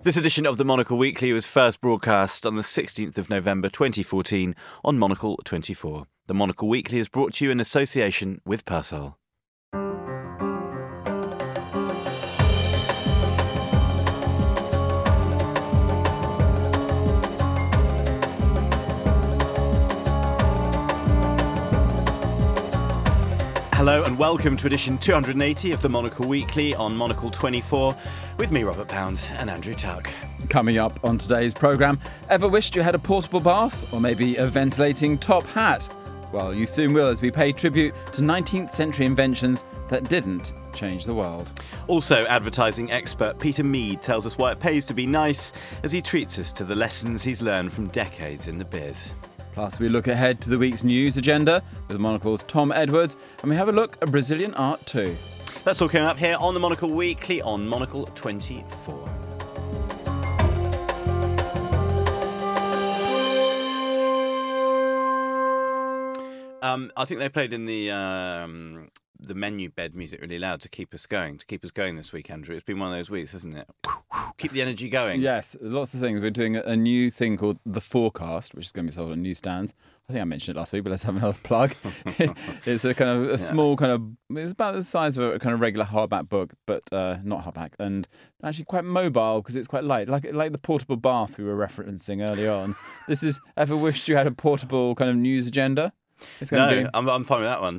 This edition of the Monocle Weekly was first broadcast on the 16th of November 2014 on Monocle 24. The Monocle Weekly is brought to you in association with Persol. Hello and welcome to edition 280 of the Monocle Weekly on Monocle 24 with me, Robert Bounds, and Andrew Tuck. Coming up on today's programme, ever wished you had a portable bath or maybe a ventilating top hat? Well, you soon will as we pay tribute to 19th century inventions that didn't change the world. Also, advertising expert Peter Mead tells us why it pays to be nice as he treats us to the lessons he's learned from decades in the biz. Plus, we look ahead to the week's news agenda with Monocle's Tom Edwards, and we have a look at Brazilian art too. That's all coming up here on the Monocle Weekly on Monocle 24. I think they played in the menu bed music really loud to keep us going this week, Andrew. It's been one of those weeks, isn't it? Keep the energy going. Yes, lots of things. We're doing a new thing called The Forecast, which is going to be sold on newsstands. I think I mentioned it last week, but let's have another plug. It's a kind of a small kind of, it's about the size of a kind of regular hardback book, but not hardback, and actually quite mobile because it's quite light, like the portable bath we were referencing earlier on. This is, ever wished you had a portable kind of news agenda? I'm fine with that one.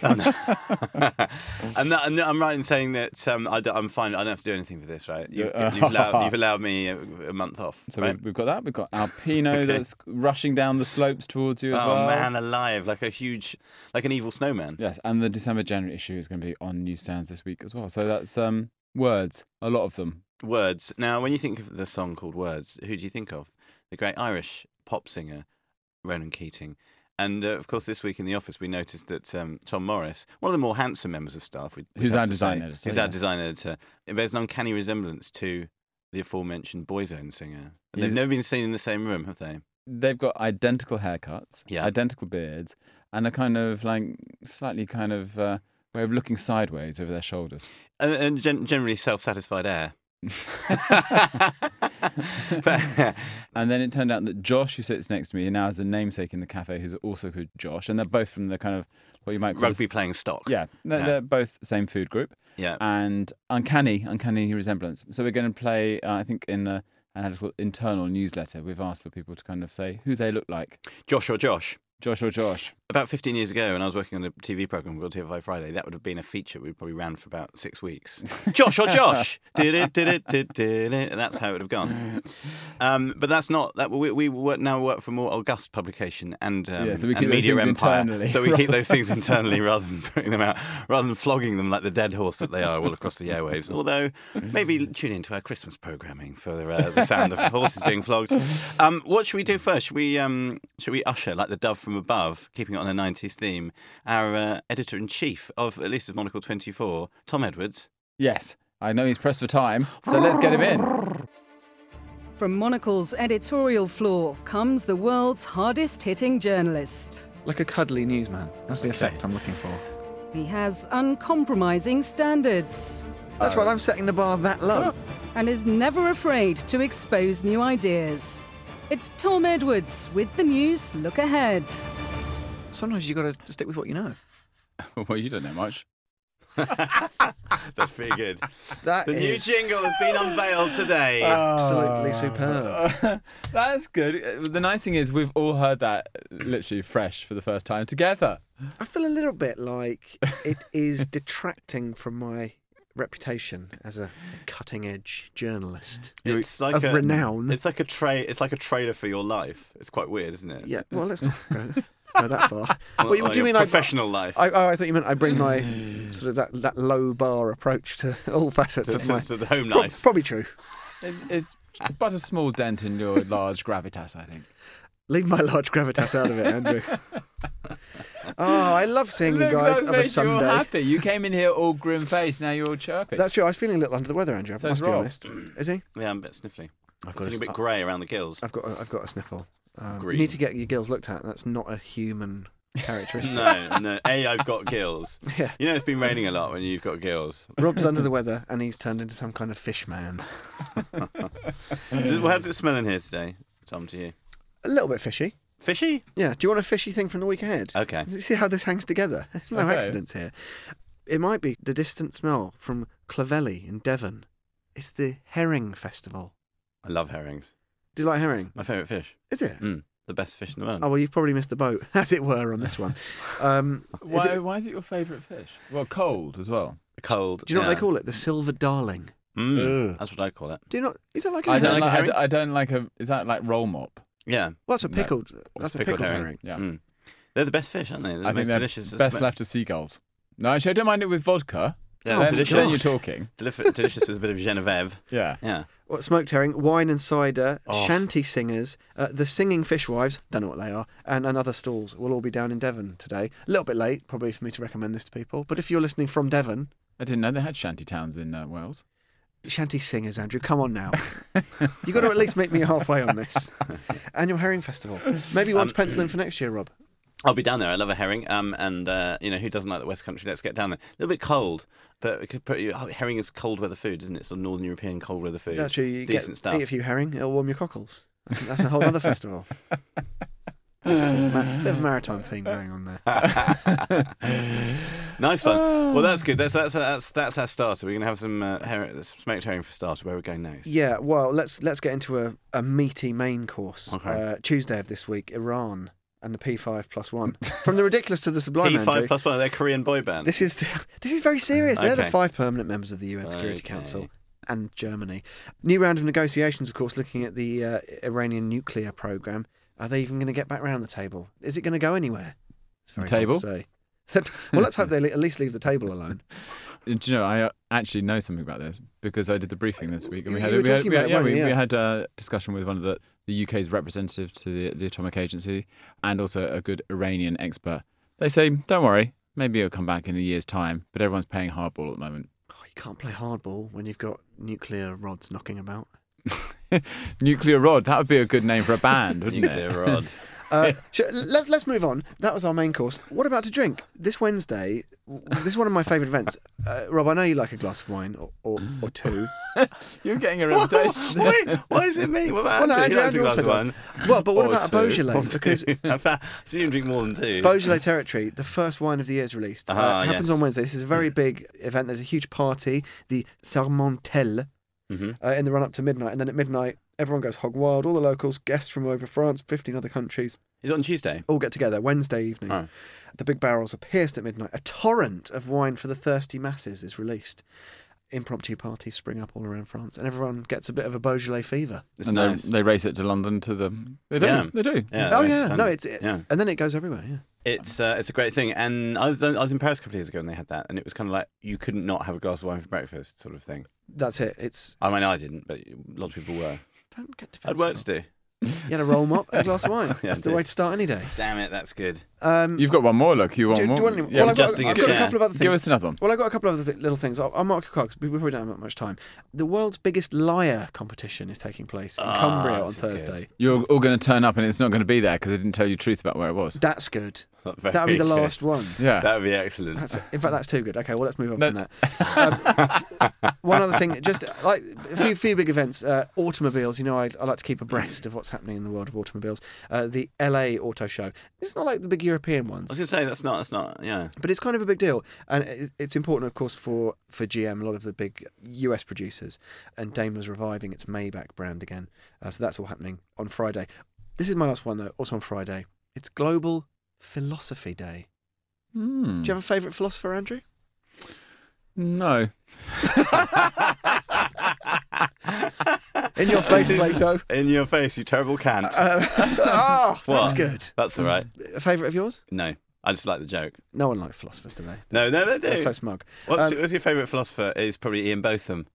I'm right in saying that I'm fine. I don't have to do anything for this, right? You've allowed me a month off. So right? we've got that. We've got Alpino that's rushing down the slopes towards you as well. Oh man, alive! Like an evil snowman. Yes, and the December-January issue is going to be on newsstands this week as well. So that's Words, a lot of them. Words. Now, when you think of the song called Words, who do you think of? The great Irish pop singer Ronan Keating. And, of course, this week in the office, we noticed that Tom Morris, one of the more handsome members of staff... Who's our design editor. Who's our design editor. Bears an uncanny resemblance to the aforementioned Boyzone singer. And they've never been seen in the same room, have they? They've got identical haircuts, identical beards, and a kind of, slightly kind of way of looking sideways over their shoulders. And generally self-satisfied air. And then it turned out that Josh, who sits next to me, now has a namesake in the cafe who's also called Josh, and they're both from the kind of what you might call rugby playing stock. Yeah, they're both the same food group. Yeah, and uncanny resemblance. So we're going to play, I think, in an internal newsletter. We've asked for people to kind of say who they look like. Josh or Josh. Josh or Josh. About 15 years ago, when I was working on a TV programme called TFI Friday, that would have been a feature we probably ran for about 6 weeks. Josh or Josh! Did it, and that's how it would have gone. But that's not... that. We now work for more august publication and so we keep media those empire. Internally, so we keep those things internally rather than putting them out, rather than flogging them like the dead horse that they are all across the airwaves. Although, maybe tune into our Christmas programming for the sound of horses being flogged. What should we do first? Should we usher, like the dove from above, keeping it on a 90s theme, our editor-in-chief of, at least of Monocle 24, Tom Edwards? Yes, I know he's pressed for time, so let's get him in. From Monocle's editorial floor comes the world's hardest-hitting journalist. Like a cuddly newsman. That's the effect I'm looking for. He has uncompromising standards. That's right, I'm setting the bar that low. And is never afraid to expose new ideas. It's Tom Edwards with the news look ahead. Sometimes you got to stick with what you know. Well, you don't know much. That's pretty good. New jingle has been unveiled today. Absolutely superb. That's good. The nice thing is we've all heard that literally fresh for the first time together. I feel a little bit like it is detracting from my reputation as a cutting-edge journalist of renown. It's like a trailer for your life. It's quite weird, isn't it? Yeah. Well, let's not go that far. What do you mean professional life? I thought you meant I bring my sort of that low bar approach to all facets of my to the home life. Probably true. It's but a small dent in your large gravitas, I think. Leave my large gravitas out of it, Andrew. I love seeing you guys of a Sunday. You're happy. You came in here all grim-faced, now you're all chirpy. That's true. I was feeling a little under the weather, Andrew. I must be honest. Is he? Yeah, I'm a bit sniffly. Feeling a bit grey around the gills. I've got a sniffle. You need to get your gills looked at. That's not a human characteristic. No. I've got gills. Yeah. You know it's been raining a lot when you've got gills. Rob's under the weather and he's turned into some kind of fish man. How does it smell in here today, Tom, to you? A little bit fishy. Fishy? Yeah. Do you want a fishy thing from the week ahead? Okay. You see how this hangs together? There's no accidents here. It might be the distant smell from Clovelly in Devon. It's the Herring Festival. I love herrings. Do you like herring? My favourite fish. Is it? The best fish in the world. Oh, well, you've probably missed the boat, as it were, on this one. Why is it your favourite fish? Well, cold as well. Cold. Do you know what they call it? The silver darling. That's what I call it. You don't like a I herring? don't like a. Is that like roll mop? Yeah. Well, that's a pickled. That's a pickled herring. Yeah. They're the best fish, aren't they? I think they're delicious. best left to seagulls. No, actually, I don't mind it with vodka. Yeah, delicious. Then you're talking. Delicious with a bit of Genevieve. Yeah. Yeah. Well, smoked herring, wine and cider, shanty singers, the singing fishwives, don't know what they are, and other stalls will all be down in Devon today. A little bit late, probably, for me to recommend this to people. But if you're listening from Devon... I didn't know they had shanty towns in Wales. Shanty singers, Andrew, come on now. You've got to at least meet me halfway on this. Annual Herring Festival. Maybe you want to pencil in for next year, Rob. I'll be down there. I love a herring. And who doesn't like the West Country? Let's get down there. A little bit cold, but herring is cold weather food, isn't it? Sort of Northern European cold weather food. That's true. You decent stuff. Eat a few herring, it'll warm your cockles. That's a whole other festival. Bit of a maritime theme going on there. Nice fun. Well, that's good. That's our starter. We're going to have some smoked herring for starter. Where we're going next? Yeah. Well, let's get into a meaty main course. Okay. Tuesday of this week, Iran and the P5+1. From the ridiculous to the sublime. P5+1. They're a Korean boy band. This is very serious. They're the Okay. 5 permanent members of the UN Security Council. And Germany. New round of negotiations, of course, looking at the Iranian nuclear programme. Are they even going to get back round the table? Is it going to go anywhere? It's very hard to say. Well, let's hope they at least leave the table alone. Do you know, I actually know something about this because I did the briefing this week. And we had a discussion with one of the UK's representative to the Atomic Agency and also a good Iranian expert. They say, don't worry, maybe it'll come back in a year's time, but everyone's playing hardball at the moment. Oh, you can't play hardball when you've got nuclear rods knocking about. Nuclear Rod, that would be a good name for a band, wouldn't Nuclear it? Rod. Let's move on. That was our main course. What about to drink? This Wednesday, this is one of my favourite events. Rob, I know you like a glass of wine or two. You're getting a reputation. Wait, why is it me? What about Andrew? Andrew also does. Well, but what about a Beaujolais? Because so you can drink more than two. Beaujolais Territory, the first wine of the year is released. Happens on Wednesday. This is a very big event. There's a huge party, the Sarmentelle, in the run-up to midnight. And then at midnight, everyone goes hog wild. All the locals, guests from over France, 15 other countries. Is it on Tuesday? All get together Wednesday evening. Oh. The big barrels are pierced at midnight. A torrent of wine for the thirsty masses is released. Impromptu parties spring up all around France, and everyone gets a bit of a Beaujolais fever. It's and nice. they race it to London to the. They do. Yeah. They do. Yeah, Oh yeah, fun. no, and then it goes everywhere. Yeah. It's a great thing, and I was in Paris a couple of years ago, and they had that, and it was kind of like you couldn't not have a glass of wine for breakfast, sort of thing. That's it. It's. I mean, I didn't, but lots of people were. Don't get I had defensive. work to do. You had a roll mop and a glass of wine. Yeah, That's the I way did. to start any day. Damn it, that's good. You've got one more. Look, you want Do more? you want any- Yeah, well, I've got adjusting a his chair. couple of other things. give us another one. Well, I've got a couple of other little things. I'll mark your cogs. We probably don't have much time. The world's biggest lyre competition is taking place in Cumbria on this is good. Thursday. You're all going to turn up and it's not going to be there because they didn't tell you the truth about where it was. That's good. Very That'll be the good. last one. Yeah. That would be excellent. In fact, that's too good. Okay, well, let's move on from that. One other thing, just like a few big events. Automobiles, I like to keep abreast of what's happening in the world of automobiles. The LA Auto Show. It's not like the big European ones. I was going to say, that's not, yeah. But it's kind of a big deal. And it's important, of course, for GM, a lot of the big US producers. And Daimler's reviving its Maybach brand again. So that's all happening on Friday. This is my last one, though, also on Friday. It's Global Philosophy Day. Do you have a favourite philosopher, Andrew? No. In your face, Plato. In your face, you terrible cant. That's What? good. That's all right. A favourite of yours? No, I just like the joke. No one likes philosophers, do they? No, they do. They're so smug. What's your favourite philosopher? Is probably Ian Botham.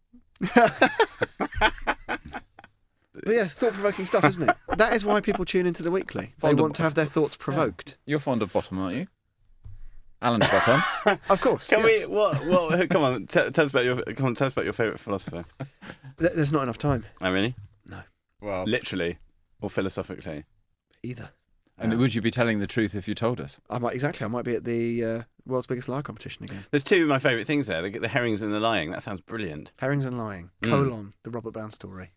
But yeah, thought-provoking stuff, isn't it? That is why people tune into the Weekly. They want to have their thoughts provoked. You're fond of Bottom, aren't you? Alan's Bottom. Of course. Can yes. we? What? Come on, tell us about your favourite philosopher. There's not enough time. Oh, really? No. Well, Literally, or philosophically? Either. And would you be telling the truth if you told us? I might be at the world's biggest lie competition again. There's two of my favourite things there: the herrings and the lying. That sounds brilliant. Herrings and lying. Colon, the Robert Bound story.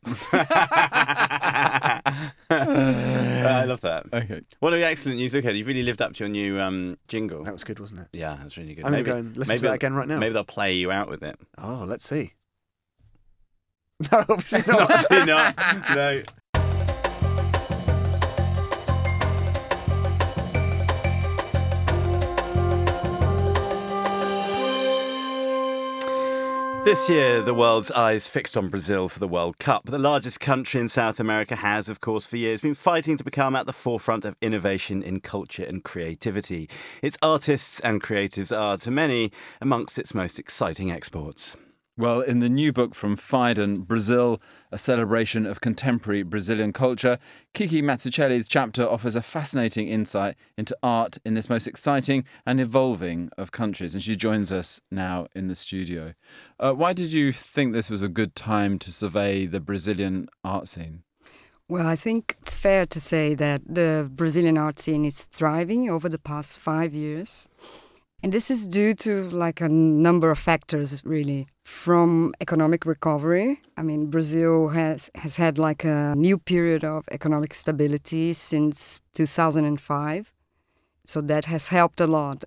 I love that. Okay. What an excellent news. Look at it. You've really lived up to your new jingle. That was good, wasn't it? Yeah, that's really good. I'm going to go and listen to that again right now. Maybe they'll play you out with it. Oh, let's see. No, obviously not. Obviously not. No. This year, the world's eyes fixed on Brazil for the World Cup. The largest country in South America has, of course, for years been fighting to become at the forefront of innovation in culture and creativity. Its artists and creatives are, to many, amongst its most exciting exports. Well, in the new book from Phaidon, Brazil, a celebration of contemporary Brazilian culture, Kiki Mazzucchelli's chapter offers a fascinating insight into art in this most exciting and evolving of countries. And she joins us now in the studio. Why did you think this was a good time to survey the Brazilian art scene? Well, I think it's fair to say that the Brazilian art scene is thriving over the past 5 years. And this is due to like a number of factors, really. From economic recovery. I mean, Brazil has had like a new period of economic stability since 2005. So that has helped a lot,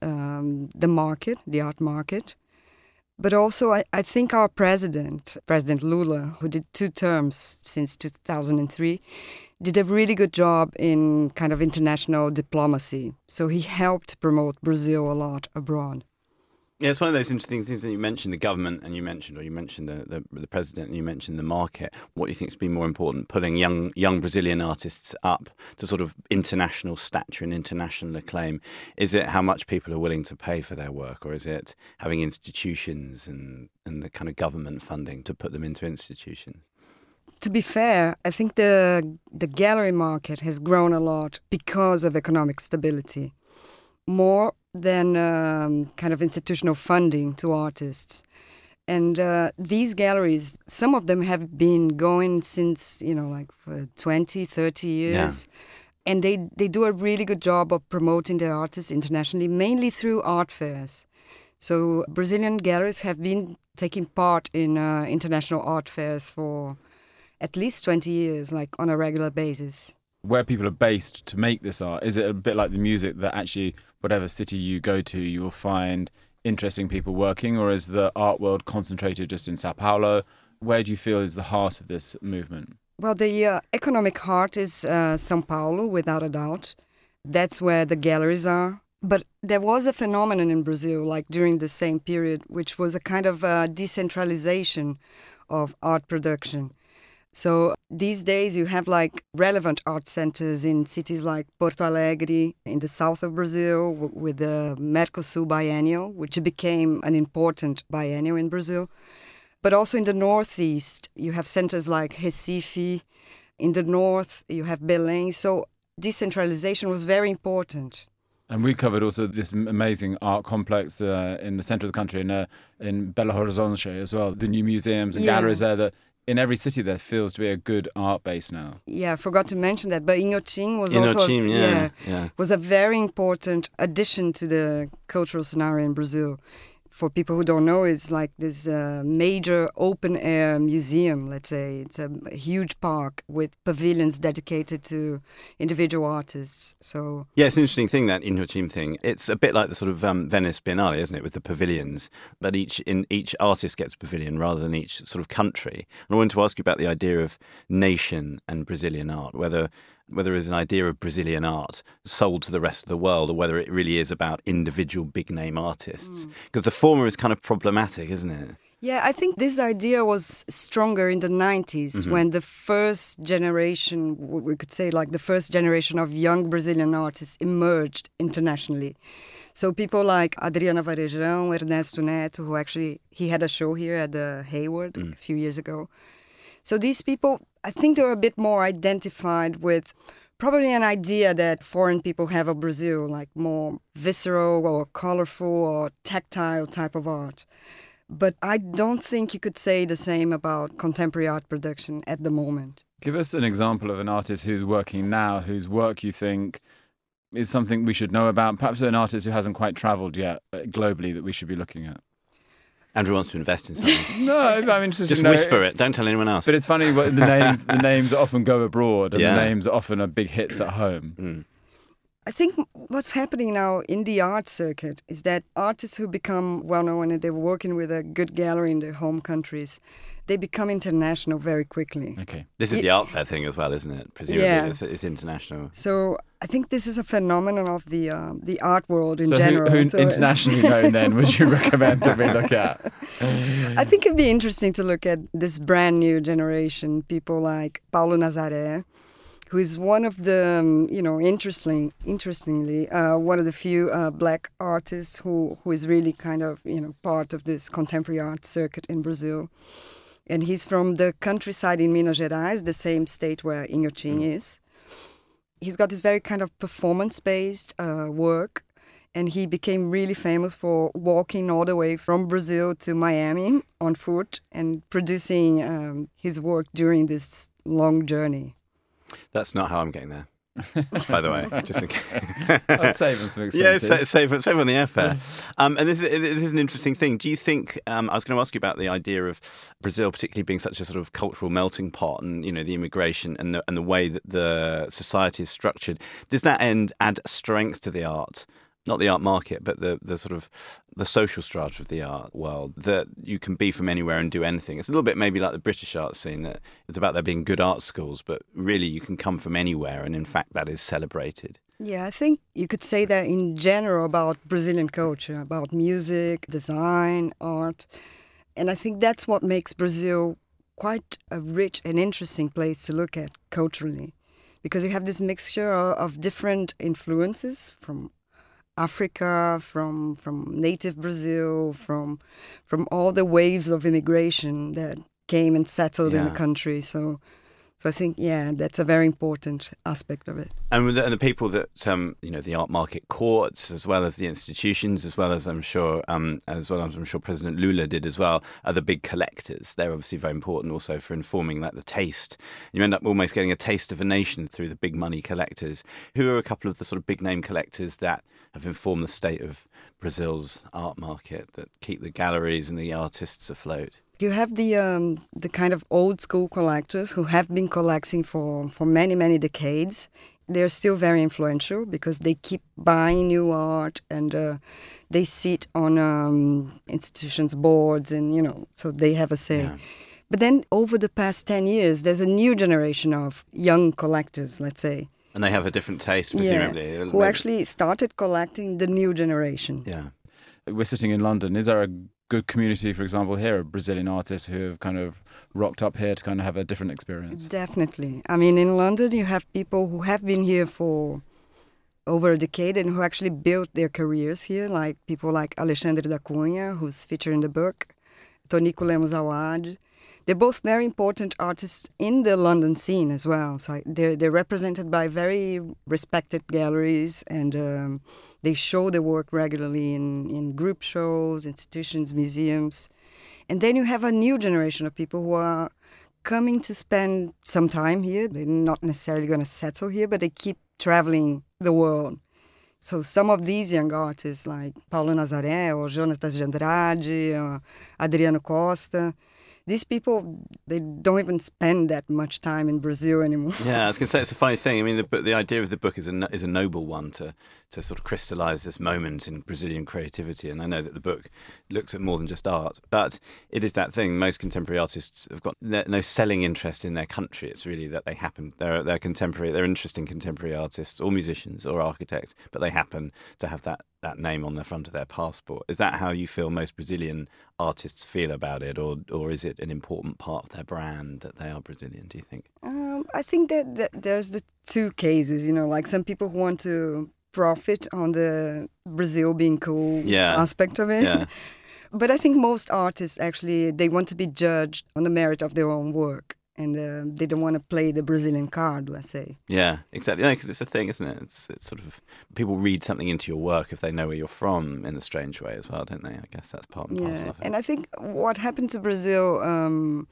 the art market. But also, I think our President Lula, who did 2 terms since 2003, did a really good job in kind of international diplomacy. So he helped promote Brazil a lot abroad. Yeah, it's one of those interesting things that you mentioned the government and you mentioned the president and you mentioned the market. What do you think has been more important, putting young Brazilian artists up to sort of international stature and international acclaim? Is it how much people are willing to pay for their work, or is it having institutions and the kind of government funding to put them into institutions? To be fair, I think the gallery market has grown a lot because of economic stability. More than kind of institutional funding to artists. And these galleries, some of them have been going since, like for 20, 30 years. Yeah. And they do a really good job of promoting their artists internationally, mainly through art fairs. So Brazilian galleries have been taking part in international art fairs for at least 20 years, like on a regular basis. Where people are based to make this art, is it a bit like the music that actually, whatever city you go to, you will find interesting people working, or is the art world concentrated just in Sao Paulo? Where do you feel is the heart of this movement? Well, the economic heart is Sao Paulo, without a doubt. That's where the galleries are. But there was a phenomenon in Brazil, like during the same period, which was a kind of decentralization of art production. So these days you have like relevant art centers in cities like Porto Alegre in the south of Brazil with the Mercosul Biennial, which became an important biennial in Brazil. But also in the northeast, you have centers like Recife. In the north, you have Belém. So decentralization was very important. And we covered also this amazing art complex in the centre of the country in Belo Horizonte as well. The new museums and galleries there that in every city there feels to be a good art base now. Yeah, I forgot to mention that, but Inhotim was was a very important addition to the cultural scenario in Brazil. For people who don't know, it's like this major open-air museum, let's say. It's a huge park with pavilions dedicated to individual artists. So yeah, it's an interesting thing, that Inhotim thing. It's a bit like the sort of Venice Biennale, isn't it, with the pavilions. But each artist gets a pavilion rather than each sort of country. And I wanted to ask you about the idea of nation and Brazilian art, whether there's an idea of Brazilian art sold to the rest of the world, or whether it really is about individual big-name artists. Because the former is kind of problematic, isn't it? Yeah, I think this idea was stronger in the 90s when the first generation, we could say like the first generation of young Brazilian artists emerged internationally. So people like Adriana Varejão, Ernesto Neto, who actually, he had a show here at the Hayward a few years ago. So these people, I think they're a bit more identified with probably an idea that foreign people have of Brazil, like more visceral or colorful or tactile type of art. But I don't think you could say the same about contemporary art production at the moment. Give us an example of an artist who's working now, whose work you think is something we should know about? Perhaps an artist who hasn't quite travelled yet globally that we should be looking at? Andrew wants to invest in something. No, I'm interested. Just whisper it. Don't tell anyone else. But it's funny, the names often go abroad, and Yeah. the names often are big hits at home. Mm. I think what's happening now in the art circuit is that artists who become well-known and they're working with a good gallery in their home countries, they become international very quickly. Okay. This is the art fair thing as well, isn't it? Presumably, Yeah. it's international. So I think this is a phenomenon of the art world in So general. who So, internationally known then would you recommend that we look at? I think it'd be interesting to look at this brand new generation, people like Paulo Nazaré, who is one of the, interestingly, one of the few black artists who is really kind of, part of this contemporary art circuit in Brazil. And he's from the countryside in Minas Gerais, the same state where Inhotim is. He's got this very kind of performance-based work, and he became really famous for walking all the way from Brazil to Miami on foot and producing his work during this long journey. That's not how I'm getting there. By the way, just in case. I'd save them some Yeah, expenses. save on the airfare. And this is an interesting thing. Do you think? I was going to ask you about the idea of Brazil, particularly being such a sort of cultural melting pot, and the immigration and the way that the society is structured. Does that add strength to the art? Not the art market, but the sort of the social strata of the art world, that you can be from anywhere and do anything. It's a little bit maybe like the British art scene, that it's about there being good art schools, but really you can come from anywhere, and in fact that is celebrated. Yeah, I think you could say that in general about Brazilian culture, about music, design, art. And I think that's what makes Brazil quite a rich and interesting place to look at culturally, because you have this mixture of different influences from Africa, from native Brazil, from all the waves of immigration that came and settled in the country. So I think, that's a very important aspect of it. And the people that the art market courts, as well as the institutions, as well as I'm sure President Lula did as well, are the big collectors. They're obviously very important also for informing the taste. You end up almost getting a taste of a nation through the big money collectors. Who are a couple of the sort of big name collectors that have informed the state of Brazil's art market, that keep the galleries and the artists afloat? You have the kind of old school collectors who have been collecting for many, many decades. They're still very influential because they keep buying new art, and they sit on institutions' boards, and so they have a say. Yeah. But then over the past 10 years, there's a new generation of young collectors, let's say. And they have a different taste, presumably. Who actually started collecting the new generation. Yeah. We're sitting in London. Is there a good community, for example, here of Brazilian artists who have kind of rocked up here to kind of have a different experience? Definitely. I mean, in London, you have people who have been here for over a decade and who actually built their careers here, like people like Alexandre da Cunha, who's featured in the book, Tonico Lemos Awad. They're both very important artists in the London scene as well. So they're represented by very respected galleries, and they show their work regularly in group shows, institutions, museums. And then you have a new generation of people who are coming to spend some time here. They're not necessarily going to settle here, but they keep traveling the world. So some of these young artists like Paulo Nazaré or Jonatas de Andrade or Adriano Costa, these people, they don't even spend that much time in Brazil anymore. Yeah, I was going to say, it's a funny thing. I mean, the idea of the book is a noble one to sort of crystallise this moment in Brazilian creativity. And I know that the book looks at more than just art, but it is that thing. Most contemporary artists have got no selling interest in their country. It's really that they happen. They're contemporary. They're interesting contemporary artists, or musicians, or architects, but they happen to have that name on the front of their passport. Is that how you feel most Brazilian artists feel about it, or is it an important part of their brand that they are Brazilian, do you think? I think that there's the two cases, like some people who want to profit on the Brazil being cool aspect of it. Yeah. But I think most artists actually, they want to be judged on the merit of their own work. And they don't want to play the Brazilian card, let's say. Yeah, exactly. Because it's a thing, isn't it? It's sort of, people read something into your work if they know where you're from in a strange way as well, don't they? I guess that's part and parcel of it. And I think what happened to Brazil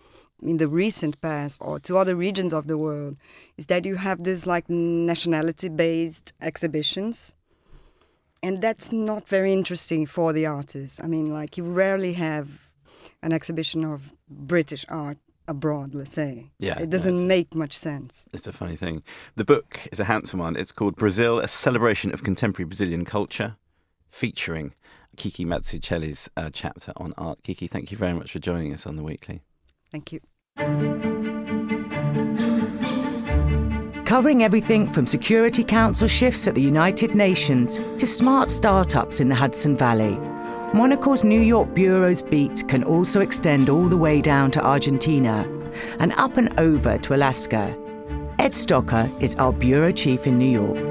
in the recent past or to other regions of the world is that you have this like nationality-based exhibitions. And that's not very interesting for the artists. I mean, like you rarely have an exhibition of British art abroad, let's say. Yeah, it doesn't make much sense. It's a funny thing. The book is a handsome one. It's called Brazil, A Celebration of Contemporary Brazilian Culture, featuring Kiki Mazzucchelli's chapter on art. Kiki, thank you very much for joining us on The Weekly. Thank you. Covering everything from Security Council shifts at the United Nations to smart startups in the Hudson Valley, Monocle's New York Bureau's beat can also extend all the way down to Argentina and up and over to Alaska. Ed Stocker is our bureau chief in New York.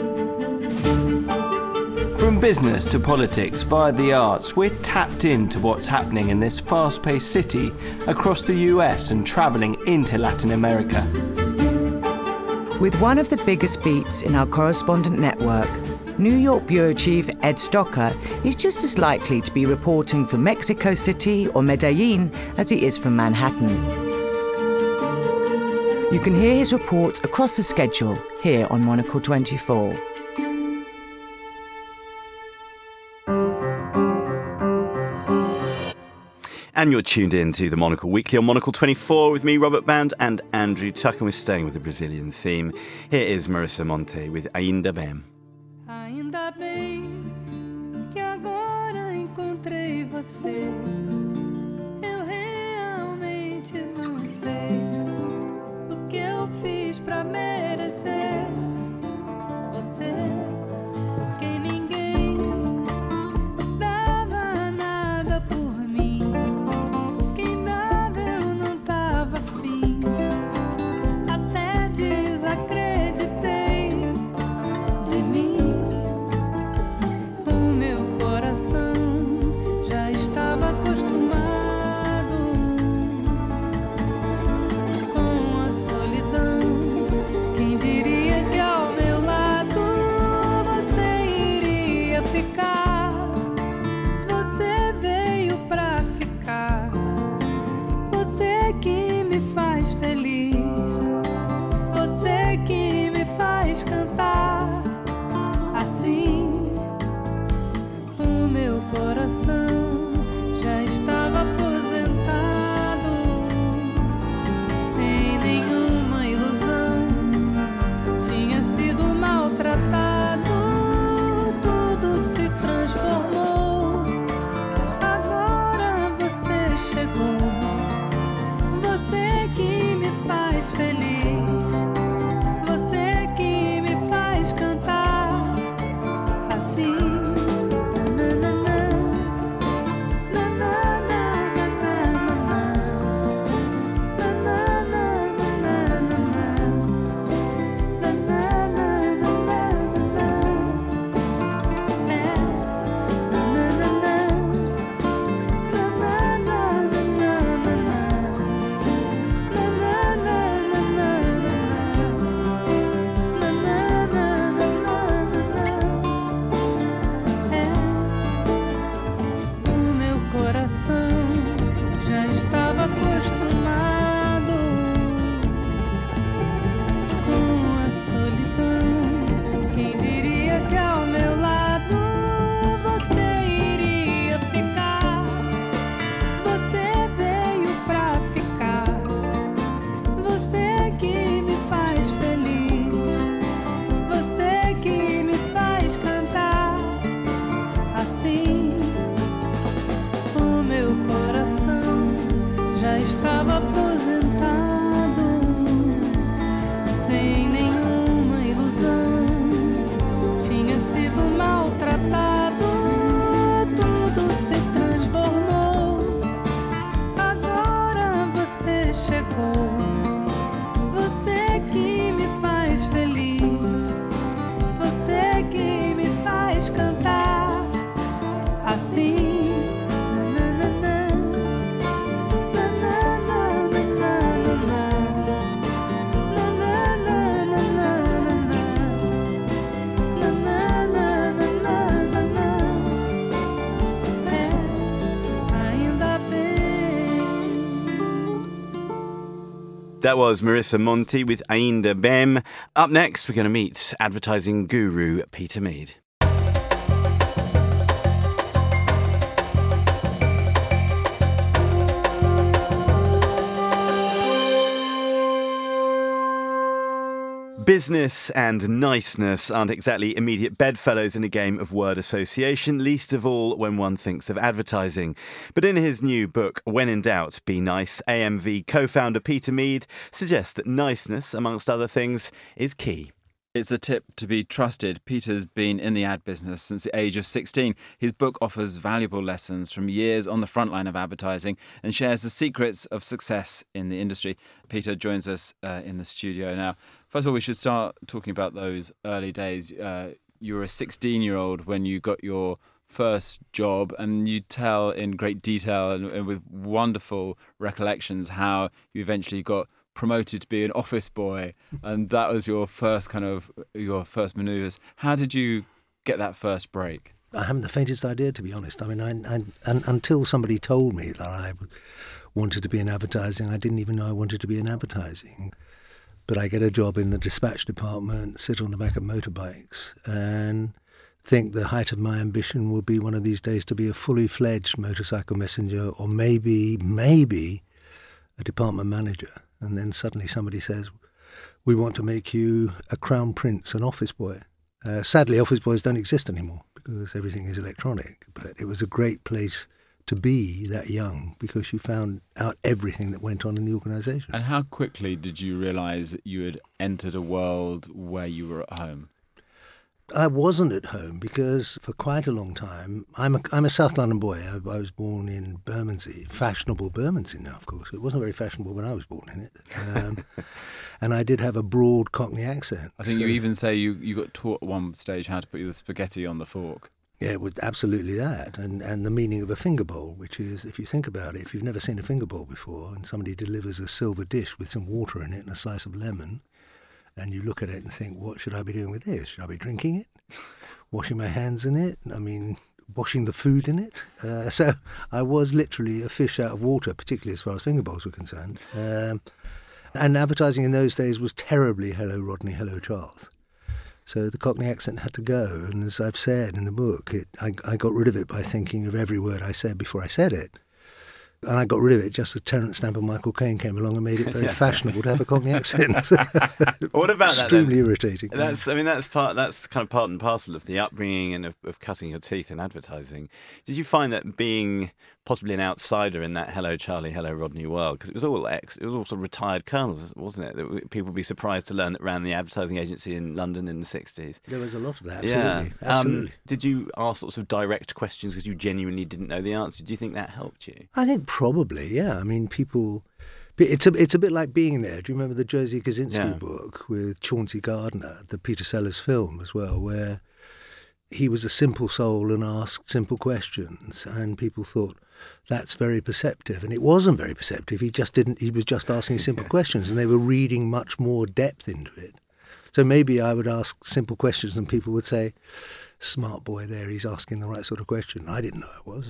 From business to politics via the arts, we're tapped into what's happening in this fast-paced city across the US and travelling into Latin America. With one of the biggest beats in our correspondent network, New York Bureau Chief Ed Stocker is just as likely to be reporting from Mexico City or Medellin as he is from Manhattan. You can hear his reports across the schedule here on Monocle 24. And you're tuned in to the Monocle Weekly on Monocle 24 with me, Robert Band, and Andrew Tuck, and we're staying with the Brazilian theme. Here is Marissa Monte with Ainda Bem. Ainda bem que agora encontrei você. Eu realmente não sei o que eu fiz pra merecer você, porque ninguém dava nada por mim. Quem dava eu não tava afim, até desacreditei de mim. O meu coração já estava acostumado com a solidão. Quem diria que ao meu lado você iria ficar? Você veio pra ficar. Você que me faz feliz. Você que me faz cantar assim. O meu coração já estava aposentado, sem nenhuma ilusão. Tinha sido maltratado, tudo se transformou. Agora você chegou, você que me faz feliz, você que me faz cantar assim. O meu coração já estava acostumado com a solidão. Quem diria que ao meu lado você iria ficar? Você veio pra ficar. Você que me faz feliz. Você que me faz cantar assim. O meu coração já estava aposentado, sem nenhuma ilusão. Tinha sido maltratado, tudo se transformou. Agora você chegou, você que me faz feliz, você que me faz cantar assim. Na na na na na na na na na na na That was Marissa Monti with Ainda Bem. Up next, we're going to meet advertising guru Peter Mead. Business and niceness aren't exactly immediate bedfellows in a game of word association, least of all when one thinks of advertising. But in his new book, When in Doubt, Be Nice, AMV co-founder Peter Mead suggests that niceness, amongst other things, is key. It's a tip to be trusted. Peter's been in the ad business since the age of 16. His book offers valuable lessons from years on the front line of advertising and shares the secrets of success in the industry. Peter joins us in the studio now. First of all, we should start talking about those early days. You were a 16-year-old when you got your first job, and you tell in great detail and with wonderful recollections how you eventually got promoted to be an office boy, and that was your first manoeuvres. How did you get that first break? I haven't the faintest idea, to be honest. I mean, and until somebody told me that I wanted to be in advertising, I didn't even know I wanted to be in advertising. But I get a job in the dispatch department, sit on the back of motorbikes, and think the height of my ambition will be one of these days to be a fully fledged motorcycle messenger, or maybe a department manager. And then suddenly somebody says, we want to make you a crown prince, an office boy. Sadly, office boys don't exist anymore because everything is electronic. But it was a great place to be that young because you found out everything that went on in the organisation. And how quickly did you realise that you had entered a world where you were at home? I wasn't at home because for quite a long time, I'm a South London boy. I was born in Bermondsey, fashionable Bermondsey now, of course. It wasn't very fashionable when I was born in it. And I did have a broad Cockney accent. I think you even say you got taught at one stage how to put the spaghetti on the fork. Yeah, it was absolutely that. And the meaning of a finger bowl, which is, if you think about it, if you've never seen a finger bowl before and somebody delivers a silver dish with some water in it and a slice of lemon, and you look at it and think, what should I be doing with this? Should I be drinking it? Washing my hands in it? I mean, washing the food in it? So I was literally a fish out of water, particularly as far as finger bowls were concerned. And advertising in those days was terribly hello Rodney, hello Charles. So the Cockney accent had to go. And as I've said in the book, I got rid of it by thinking of every word I said before I said it. And I got rid of it just as Terence Stamp and Michael Caine came along and made it very fashionable to have a Cockney accent. What about that? Extremely irritating. That's kind of part and parcel of the upbringing and of cutting your teeth in advertising. Did you find that being possibly an outsider in that hello Charlie, hello Rodney world, because it was all sort of retired colonels, wasn't it? That people would be surprised to learn that ran the advertising agency in London in the 60s. There was a lot of that, absolutely. Yeah. Absolutely. Did you ask sorts of direct questions because you genuinely didn't know the answer? Do you think that helped you? I think probably, yeah. I mean, people... It's a bit like being there. Do you remember the Jerzy Kaczynski book with Chauncey Gardner, the Peter Sellers film as well, where he was a simple soul and asked simple questions, and people thought that's very perceptive, and it wasn't very perceptive. He was just asking simple questions, and they were reading much more depth into it. So maybe I would ask simple questions, and people would say, "Smart boy, there, he's asking the right sort of question." I didn't know it was,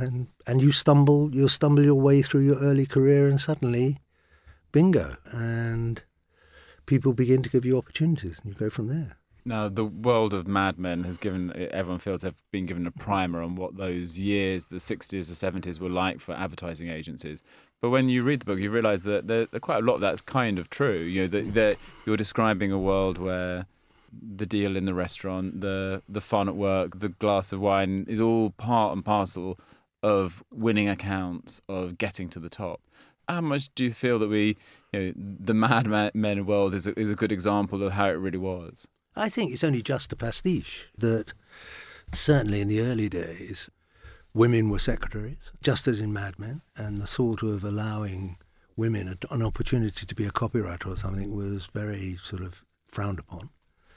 and you'll stumble your way through your early career, and suddenly, bingo, and people begin to give you opportunities, and you go from there. Now, the world of Mad Men has everyone feels they've been given a primer on what those years, the 60s, the 70s, were like for advertising agencies. But when you read the book, you realise that there quite a lot of that's kind of true. You know, that you're describing a world where the deal in the restaurant, the fun at work, the glass of wine is all part and parcel of winning accounts, of getting to the top. How much do you feel that the Mad Men world is a good example of how it really was? I think it's only just a pastiche that certainly in the early days, women were secretaries, just as in Mad Men, and the thought of allowing women an opportunity to be a copywriter or something was very sort of frowned upon.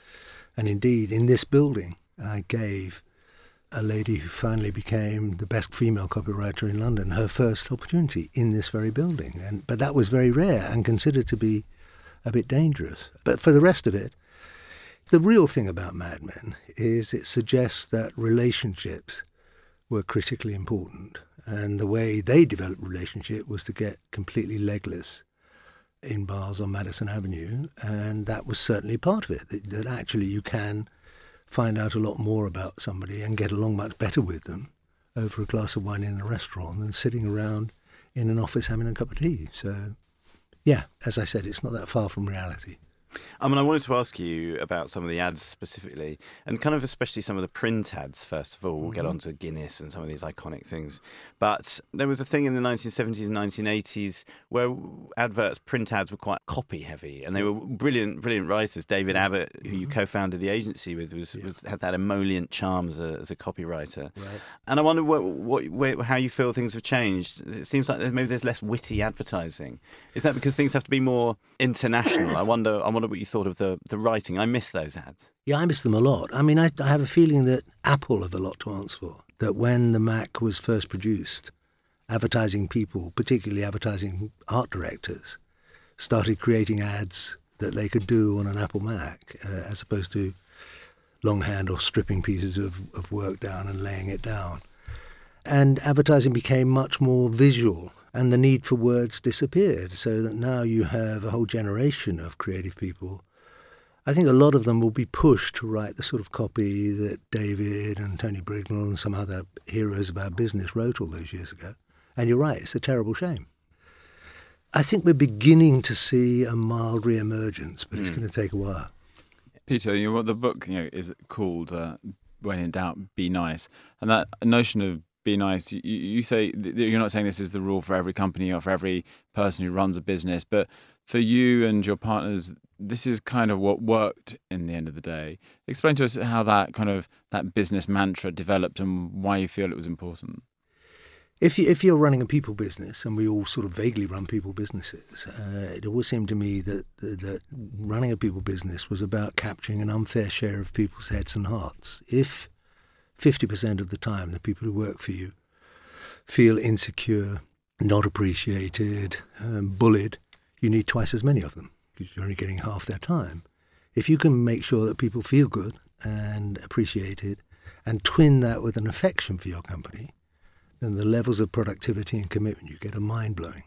And indeed, in this building, I gave a lady who finally became the best female copywriter in London her first opportunity in this very building. But that was very rare and considered to be a bit dangerous. But for the rest of it, the real thing about Mad Men is it suggests that relationships were critically important. And the way they developed relationship was to get completely legless in bars on Madison Avenue, and that was certainly part of it, that actually you can find out a lot more about somebody and get along much better with them over a glass of wine in a restaurant than sitting around in an office having a cup of tea. So, yeah, as I said, it's not that far from reality. I mean, I wanted to ask you about some of the ads specifically, and kind of especially some of the print ads, first of all. We'll get on to Guinness and some of these iconic things. But there was a thing in the 1970s and 1980s where print ads were quite copy-heavy, and they were brilliant writers. David Abbott, who you co-founded the agency with, had that emollient charm as a copywriter. Right. And I wonder how you feel things have changed. It seems like maybe there's less witty advertising. Is that because things have to be more international? I wonder what you thought of the writing. I miss those ads. Yeah, I miss them a lot. I mean, I have a feeling that Apple have a lot to answer for. That when the Mac was first produced, advertising people, particularly advertising art directors, started creating ads that they could do on an Apple Mac, as opposed to longhand or stripping pieces of work down and laying it down. And advertising became much more visual, and the need for words disappeared, so that now you have a whole generation of creative people. I think a lot of them will be pushed to write the sort of copy that David and Tony Brignall and some other heroes of our business wrote all those years ago. And you're right, it's a terrible shame. I think we're beginning to see a mild re-emergence, but it's going to take a while. Peter, the book is called When in Doubt, Be Nice. And that notion of be nice, you say you're not saying this is the rule for every company or for every person who runs a business, but for you and your partners, this is kind of what worked in the end of the day. Explain to us how that business mantra developed and why you feel it was important. If you're running a people business, and we all sort of vaguely run people businesses, it always seemed to me that running a people business was about capturing an unfair share of people's heads and hearts. If 50% of the time the people who work for you feel insecure, not appreciated, bullied, you need twice as many of them because you're only getting half their time. If you can make sure that people feel good and appreciated and twin that with an affection for your company, then the levels of productivity and commitment you get are mind-blowing.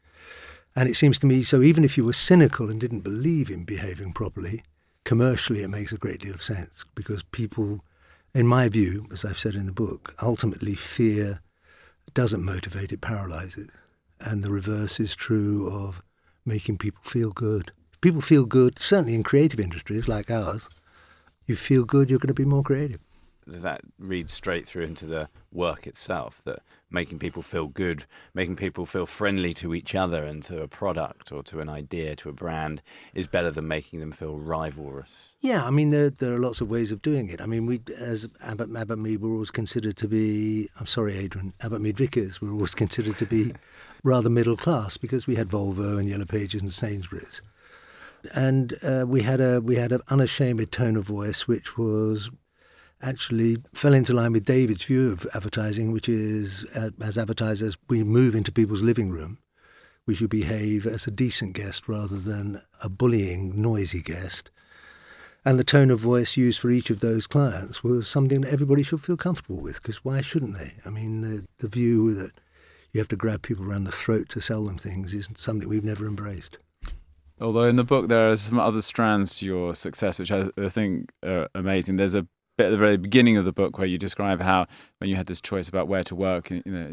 And it seems to me, so even if you were cynical and didn't believe in behaving properly, commercially it makes a great deal of sense because people, in my view, as I've said in the book, ultimately fear doesn't motivate, it paralyzes. And the reverse is true of making people feel good. If people feel good, certainly in creative industries like ours, you feel good, you're going to be more creative. Does that read straight through into the work itself, that making people feel good, making people feel friendly to each other and to a product or to an idea, to a brand, is better than making them feel rivalrous? Yeah, I mean, there are lots of ways of doing it. I mean, we, as Abbott Mead, were always considered to be, I'm sorry, Adrian, Abbott Mead Vickers were always considered to be rather middle class because we had Volvo and Yellow Pages and Sainsbury's. And we had an unashamed tone of voice which was actually fell into line with David's view of advertising, which is, as advertisers, we move into people's living room. We should behave as a decent guest rather than a bullying, noisy guest. And the tone of voice used for each of those clients was something that everybody should feel comfortable with, because why shouldn't they? I mean, the view that you have to grab people around the throat to sell them things is something we've never embraced. Although in the book there are some other strands to your success, which I think are amazing. There's a bit at the very beginning of the book where you describe how when you had this choice about where to work,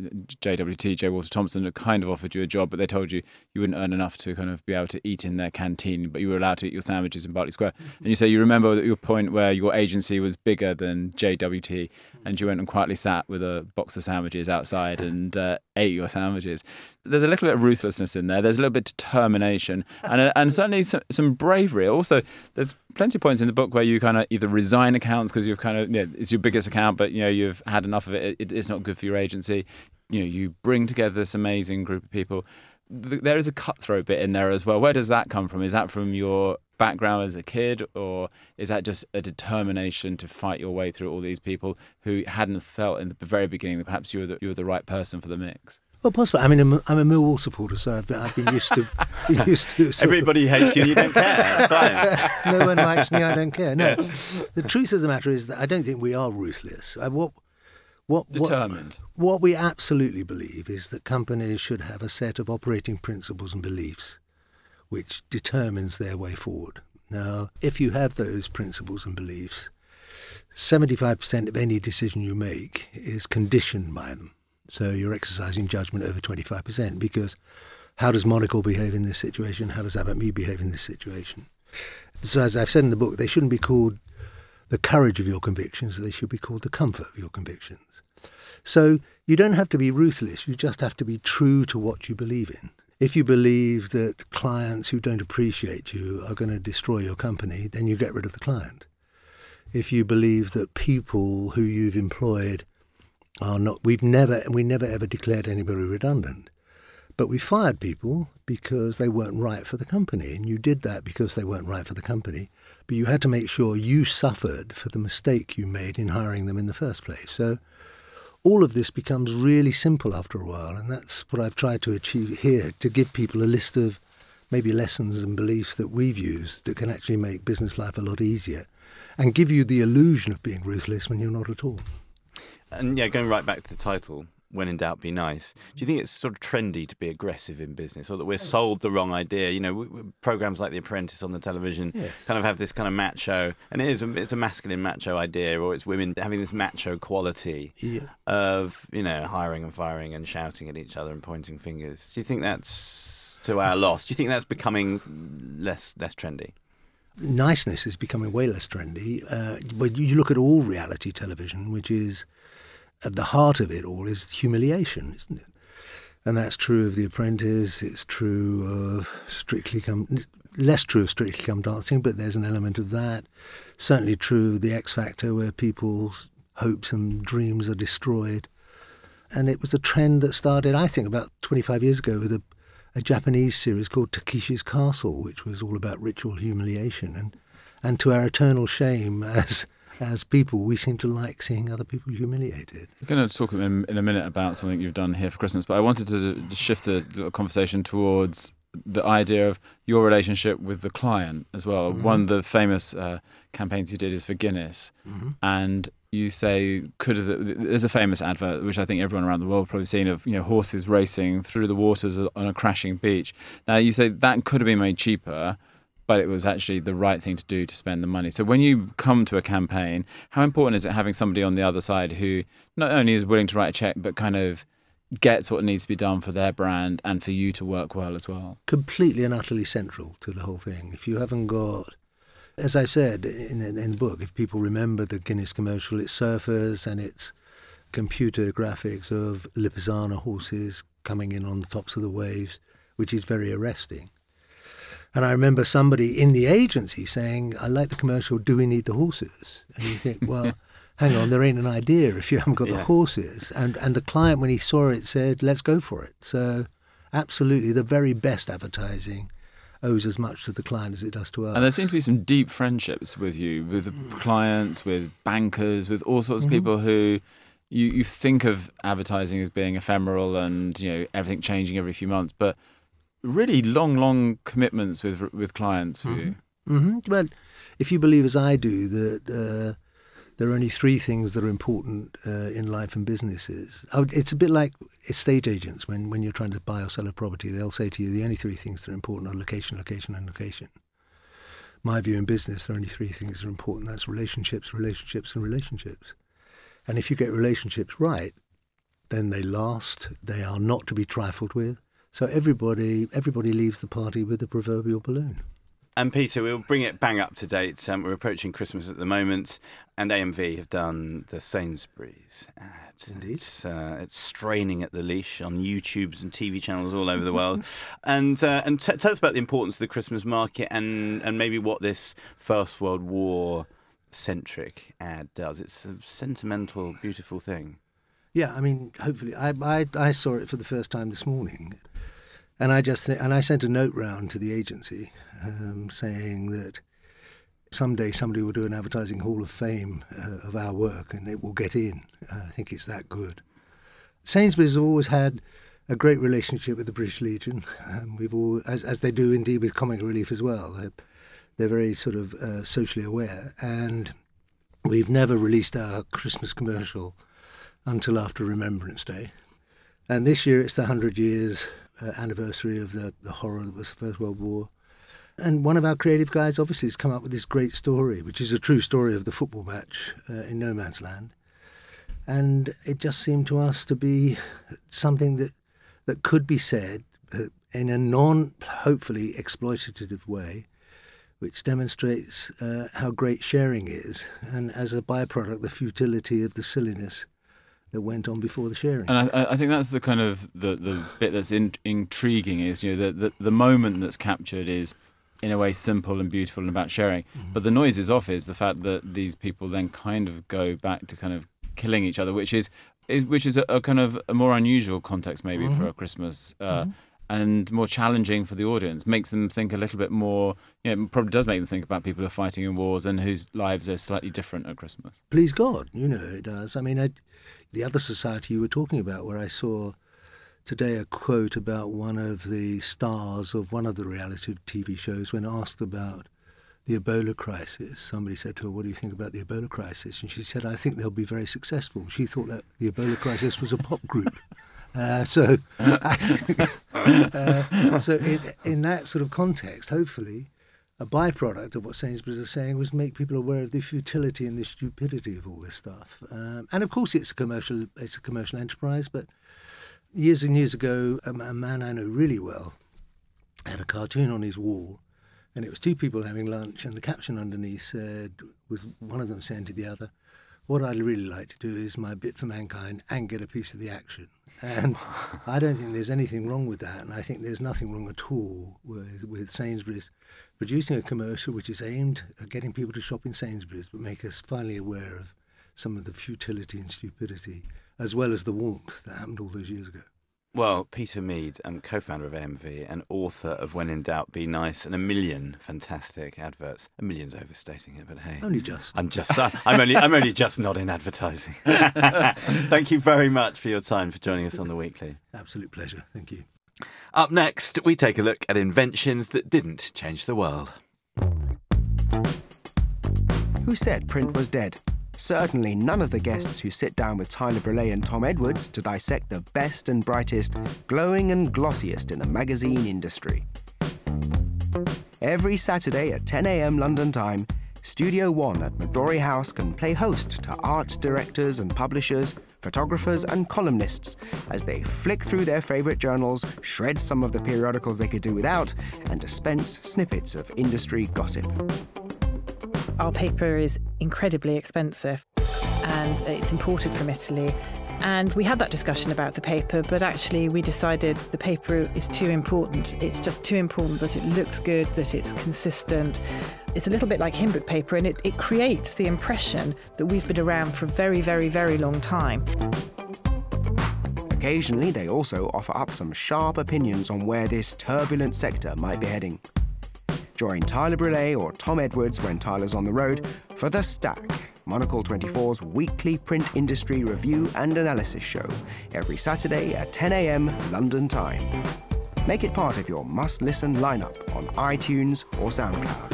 JWT, J. Walter Thompson had kind of offered you a job, but they told you you wouldn't earn enough to kind of be able to eat in their canteen, but you were allowed to eat your sandwiches in Berkeley Square. And you say you remember your point where your agency was bigger than JWT and you went and quietly sat with a box of sandwiches outside and ate your sandwiches. There's a little bit of ruthlessness in there. There's a little bit of determination and certainly some bravery. Also, there's plenty of points in the book where you kind of either resign accounts because you've kind of, it's your biggest account, but you've had enough of it. It's not good for your agency. You bring together this amazing group of people. There is a cutthroat bit in there as well. Where does that come from? Is that from your background as a kid, or is that just a determination to fight your way through all these people who hadn't felt in the very beginning that perhaps you were the right person for the mix? Well, possibly. I mean, I'm a Millwall supporter, so I've been used to. Everybody hates you. You don't care. That's fine. No one likes me. I don't care. No, the truth of the matter is that I don't think we are ruthless. Determined. What we absolutely believe is that companies should have a set of operating principles and beliefs, which determines their way forward. Now, if you have those principles and beliefs, 75% of any decision you make is conditioned by them. So you're exercising judgment over 25%, because how does Monocle behave in this situation? How does Abbott Mead behave in this situation? So as I've said in the book, they shouldn't be called the courage of your convictions, they should be called the comfort of your convictions. So you don't have to be ruthless, you just have to be true to what you believe in. If you believe that clients who don't appreciate you are going to destroy your company, then you get rid of the client. If you believe that people who you've employed are not, we never ever declared anybody redundant, but we fired people because they weren't right for the company, and you did that because they weren't right for the company, but you had to make sure you suffered for the mistake you made in hiring them in the first place. So all of this becomes really simple after a while, and that's what I've tried to achieve here, to give people a list of maybe lessons and beliefs that we've used that can actually make business life a lot easier and give you the illusion of being ruthless when you're not at all. And yeah, going right back to the title, when in doubt, be nice. Do you think it's sort of trendy to be aggressive in business, or that we're sold the wrong idea? You know, programs like The Apprentice on the television kind of have this kind of macho, and it's a masculine macho idea, or it's women having this macho quality of, you know, hiring and firing and shouting at each other and pointing fingers. Do you think that's to our loss? Do you think that's becoming less trendy? Niceness is becoming way less trendy. But you look at all reality television, which is at the heart of it all is humiliation, isn't it? And that's true of The Apprentice. It's true of less true of Strictly Come Dancing, but there's an element of that. Certainly true of The X Factor, where people's hopes and dreams are destroyed. And it was a trend that started, I think, about 25 years ago with a Japanese series called Takeshi's Castle, which was all about ritual humiliation. And to our eternal shame, as people, we seem to like seeing other people humiliated. We're going to talk in a minute about something you've done here for Christmas, but I wanted to shift the conversation towards the idea of your relationship with the client as well. Mm-hmm. One of the famous campaigns you did is for Guinness, and you say there's a famous advert which I think everyone around the world probably seen of, you know, horses racing through the waters on a crashing beach. Now you say that could have been made cheaper, but it was actually the right thing to do to spend the money. So when you come to a campaign, how important is it having somebody on the other side who not only is willing to write a check, but kind of gets what needs to be done for their brand and for you to work well as well? Completely and utterly central to the whole thing. If you haven't got, as I said in the book, if people remember the Guinness commercial, it's surfers and it's computer graphics of Lipizzaner horses coming in on the tops of the waves, which is very arresting. And I remember somebody in the agency saying, I like the commercial, do we need the horses? And you think, well, hang on, there ain't an idea if you haven't got the horses. And the client, when he saw it, said, let's go for it. So absolutely, the very best advertising owes as much to the client as it does to us. And there seem to be some deep friendships with you, with the clients, with bankers, with all sorts of people who you think of advertising as being ephemeral and, you know, everything changing every few months, but really long commitments with clients for you. Mm-hmm. Well, if you believe as I do that there are only three things that are important in life and businesses, it's a bit like estate agents. When you're trying to buy or sell a property, they'll say to you the only three things that are important are location, location and location. My view in business, there are only three things that are important. That's relationships, relationships and relationships. And if you get relationships right, then they last. They are not to be trifled with. So everybody leaves the party with the proverbial balloon. And Peter, we'll bring it bang up to date. We're approaching Christmas at the moment, and AMV have done the Sainsbury's ad. Indeed. It's straining at the leash on YouTubes and TV channels all over the world. And tell us about the importance of the Christmas market and maybe what this First World War centric ad does. It's a sentimental, beautiful thing. Yeah, I mean, hopefully, I saw it for the first time this morning. And I sent a note round to the agency saying that someday somebody will do an advertising hall of fame of our work and it will get in. I think it's that good. Sainsbury's have always had a great relationship with the British Legion. We've all, as they do indeed with Comic Relief as well. They're very sort of socially aware. And we've never released our Christmas commercial until after Remembrance Day. And this year it's the 100 years anniversary of the horror that was the First World War. And one of our creative guys obviously has come up with this great story, which is a true story of the football match in no man's land. And it just seemed to us to be something that could be said in a non-hopefully exploitative way, which demonstrates how great sharing is, and as a byproduct, the futility of the silliness that went on before the sharing. And I think that's the kind of the bit that's intriguing is, the moment that's captured is in a way simple and beautiful and about sharing. Mm-hmm. But the noise is off is the fact that these people then kind of go back to kind of killing each other, which is a kind of a more unusual context maybe for a Christmas. And more challenging for the audience, makes them think a little bit more, it probably does make them think about people who are fighting in wars and whose lives are slightly different at Christmas. Please God, it does. I mean, the other society you were talking about, where I saw today a quote about one of the stars of one of the reality TV shows when asked about the Ebola crisis. Somebody said to her, "What do you think about the Ebola crisis?" And she said, "I think they'll be very successful." She thought that the Ebola crisis was a pop group. So in that sort of context, hopefully, a byproduct of what Sainsbury's is saying was make people aware of the futility and the stupidity of all this stuff. And of course, it's a commercial enterprise. But years and years ago, a man I know really well had a cartoon on his wall, and it was two people having lunch, and the caption underneath said, with one of them saying to the other, "What I'd really like to do is my bit for mankind and get a piece of the action." And I don't think there's anything wrong with that. And I think there's nothing wrong at all with Sainsbury's producing a commercial which is aimed at getting people to shop in Sainsbury's, but make us finally aware of some of the futility and stupidity, as well as the warmth that happened all those years ago. Well, Peter Mead, co-founder of AMV and author of When in Doubt, Be Nice, and a million fantastic adverts. A million's overstating it, but hey. Only just. I'm only just not in advertising. Thank you very much for your time, for joining us on The Weekly. Absolute pleasure. Thank you. Up next, we take a look at inventions that didn't change the world. Who said print was dead? Certainly none of the guests who sit down with Tyler Brûlé and Tom Edwards to dissect the best and brightest, glowing and glossiest in the magazine industry. Every Saturday at 10 a.m. London time, Studio One at Midori House can play host to art directors and publishers, photographers and columnists as they flick through their favourite journals, shred some of the periodicals they could do without, and dispense snippets of industry gossip. Our paper is incredibly expensive and it's imported from Italy. And we had that discussion about the paper, but actually we decided the paper is too important. It's just too important that it looks good, that it's consistent. It's a little bit like hymn book paper, and it creates the impression that we've been around for a very, very, very long time. Occasionally, they also offer up some sharp opinions on where this turbulent sector might be heading. Join Tyler Brûlé or Tom Edwards when Tyler's on the road for The Stack, Monocle 24's weekly print industry review and analysis show, every Saturday at 10 a.m. London time. Make it part of your must-listen lineup on iTunes or SoundCloud.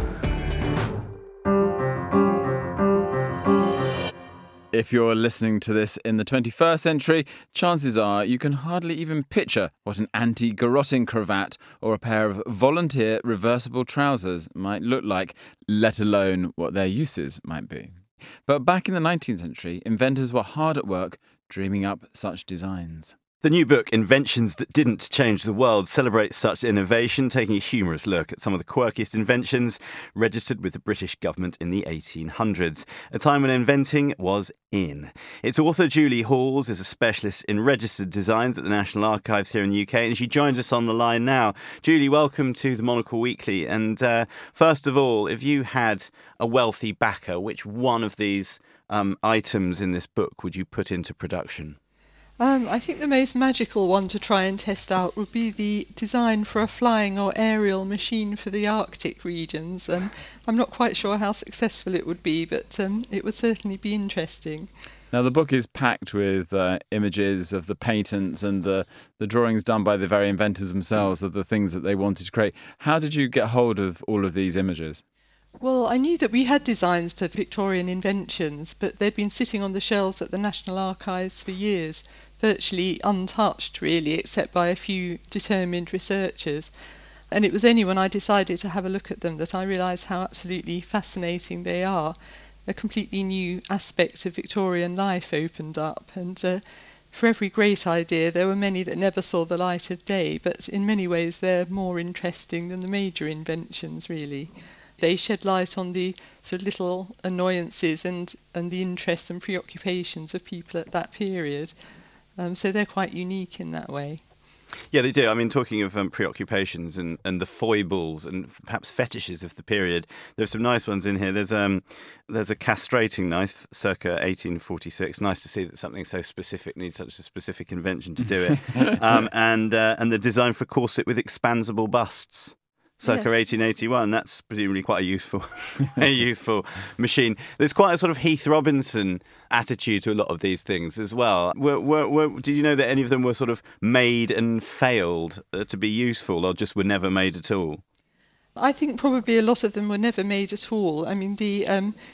If you're listening to this in the 21st century, chances are you can hardly even picture what an anti-garroting cravat or a pair of volunteer reversible trousers might look like, let alone what their uses might be. But back in the 19th century, inventors were hard at work dreaming up such designs. The new book, Inventions That Didn't Change the World, celebrates such innovation, taking a humorous look at some of the quirkiest inventions registered with the British government in the 1800s, a time when inventing was in. Its author, Julie Halls, is a specialist in registered designs at the National Archives here in the UK, and she joins us on the line now. Julie, welcome to the Monocle Weekly. And first of all, if you had a wealthy backer, which one of these items in this book would you put into production? I think the most magical one to try and test out would be the design for a flying or aerial machine for the Arctic regions. I'm not quite sure how successful it would be, but it would certainly be interesting. Now, the book is packed with images of the patents and the drawings done by the very inventors themselves of the things that they wanted to create. How did you get hold of all of these images? Well, I knew that we had designs for Victorian inventions, but they'd been sitting on the shelves at the National Archives for years, virtually untouched really, except by a few determined researchers. And it was only when I decided to have a look at them that I realised how absolutely fascinating they are. A completely new aspect of Victorian life opened up, and for every great idea there were many that never saw the light of day, but in many ways they're more interesting than the major inventions, really. They shed light on the sort of little annoyances and the interests and preoccupations of people at that period. So they're quite unique in that way. Yeah, they do. I mean, talking of preoccupations and the foibles and perhaps fetishes of the period, there's some nice ones in here. There's a castrating knife circa 1846. Nice to see that something so specific needs such a specific invention to do it. And the design for a corset with expansible busts. Circa 1881, that's presumably quite a useful machine. There's quite a sort of Heath Robinson attitude to a lot of these things as well. Did you know that any of them were sort of made and failed to be useful, or just were never made at all? I think probably a lot of them were never made at all. I mean, the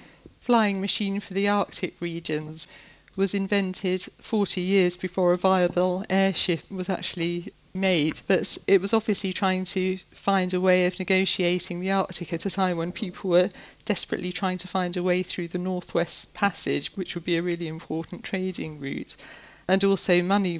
flying machine for the Arctic regions was invented 40 years before a viable airship was actually made, but it was obviously trying to find a way of negotiating the Arctic at a time when people were desperately trying to find a way through the Northwest Passage, which would be a really important trading route. And also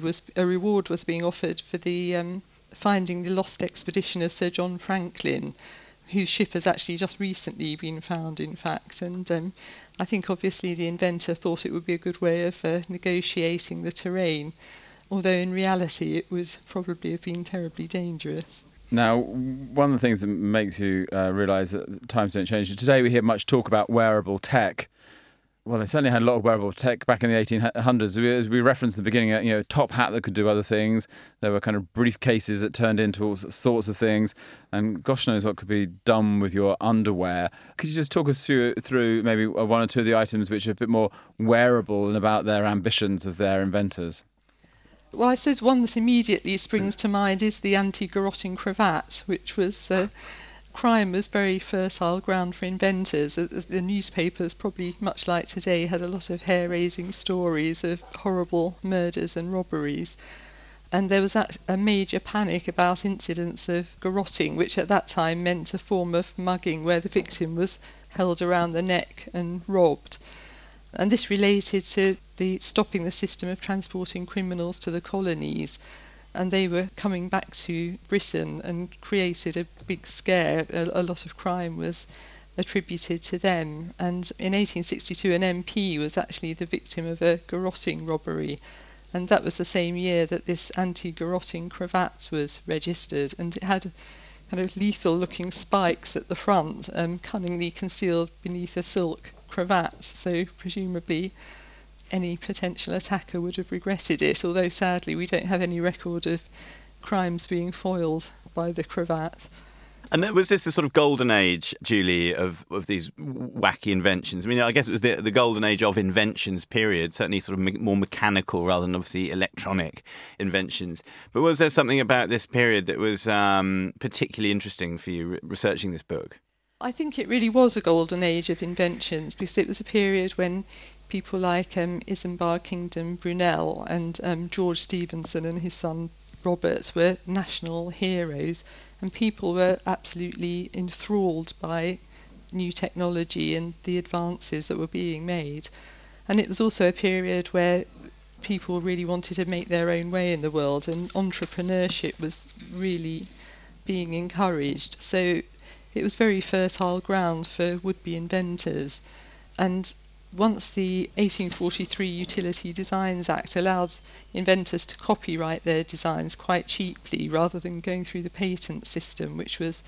a reward was being offered for the finding the lost expedition of Sir John Franklin, whose ship has actually just recently been found, in fact. And I think obviously the inventor thought it would be a good way of negotiating the terrain, although in reality it would probably have been terribly dangerous. Now, one of the things that makes you realise that times don't change. Today we hear much talk about wearable tech. Well, they certainly had a lot of wearable tech back in the 1800s. As we referenced at the beginning, a top hat that could do other things. There were kind of briefcases that turned into all sorts of things. And gosh knows what could be done with your underwear. Could you just talk us through maybe one or two of the items which are a bit more wearable and about their ambitions of their inventors? Well, I suppose one that immediately springs to mind is the anti-garroting cravat, which was... crime was very fertile ground for inventors. The newspapers, probably much like today, had a lot of hair-raising stories of horrible murders and robberies. And there was a major panic about incidents of garroting, which at that time meant a form of mugging where the victim was held around the neck and robbed. And this related to stopping the system of transporting criminals to the colonies. And they were coming back to Britain and created a big scare. A lot of crime was attributed to them. And in 1862, an MP was actually the victim of a garroting robbery. And that was the same year that this anti-garroting cravat was registered. And it had kind of lethal-looking spikes at the front, cunningly concealed beneath a silk cravat. So presumably any potential attacker would have regretted it, although sadly we don't have any record of crimes being foiled by the cravat. And was this the sort of golden age, Julie, of these wacky inventions? I mean, I guess it was the golden age of inventions period, certainly sort of more mechanical rather than obviously electronic inventions. But was there something about this period that was particularly interesting for you researching this book? I think it really was a golden age of inventions, because it was a period when people like Isambard Kingdom Brunel and George Stephenson and his son Robert were national heroes, and people were absolutely enthralled by new technology and the advances that were being made. And it was also a period where people really wanted to make their own way in the world, and entrepreneurship was really being encouraged. So it was very fertile ground for would-be inventors. And once the 1843 Utility Designs Act allowed inventors to copyright their designs quite cheaply rather than going through the patent system, which was,